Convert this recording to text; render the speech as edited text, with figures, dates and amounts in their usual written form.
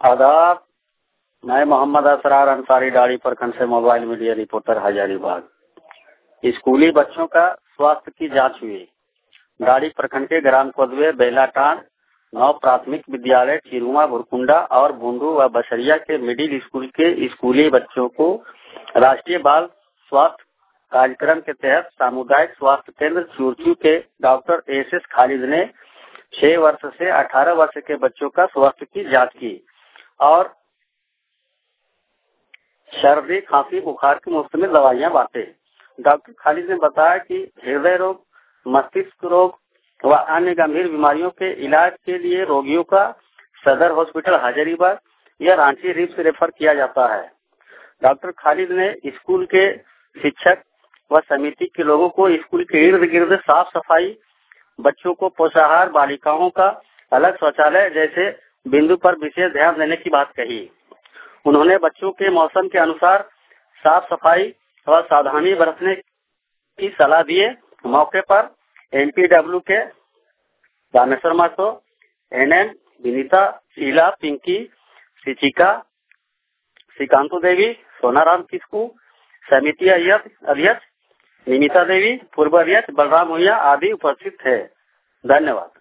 आदाब। मैं मोहम्मद असरार अंसारी डाड़ी प्रखंड से मोबाइल मीडिया रिपोर्टर हजारीबाग। स्कूली बच्चों का स्वास्थ्य की जांच हुई। डाड़ी प्रखंड के ग्राम कोदवे, बेलाटांड, 9 प्राथमिक विद्यालय चिरुआ, भुरकुंडा और भूंडू व बसरिया के मिडिल स्कूल के स्कूली बच्चों को राष्ट्रीय बाल स्वास्थ्य कार्यक्रम के तहत सामुदायिक स्वास्थ्य केंद्र चूरचू के डॉक्टर एस खालिद ने 6 वर्ष से 18 वर्ष के बच्चों का स्वास्थ्य की जांच की और सर्दी, खांसी, बुखार की मुफ्त में दवाइयां बांटे। डॉक्टर खालिद ने बताया कि हृदय रोग, मस्तिष्क रोग व अन्य गंभीर बीमारियों के इलाज के लिए रोगियों का सदर हॉस्पिटल हजारीबाग या रांची रिम्स रेफर किया जाता है। डॉक्टर खालिद ने स्कूल के शिक्षक व समिति के लोगों को स्कूल के इर्द गिर्द साफ सफाई, बच्चों को पोषाहार, बालिकाओं का अलग शौचालय जैसे बिंदु पर विशेष ध्यान देने की बात कही। उन्होंने बच्चों के मौसम के अनुसार साफ सफाई व सावधानी बरतने की सलाह दिए। मौके पर एमपीडब्ल्यू के रामेश्वर महतो, एनएम विनीता, शीला, पिंकी, शिचिका, श्रीकांतो देवी, सोनाराम किस्कू, समिति अध्यक्ष निमिता देवी, पूर्व अध्यक्ष बलराम भुइया आदि उपस्थित थे। धन्यवाद।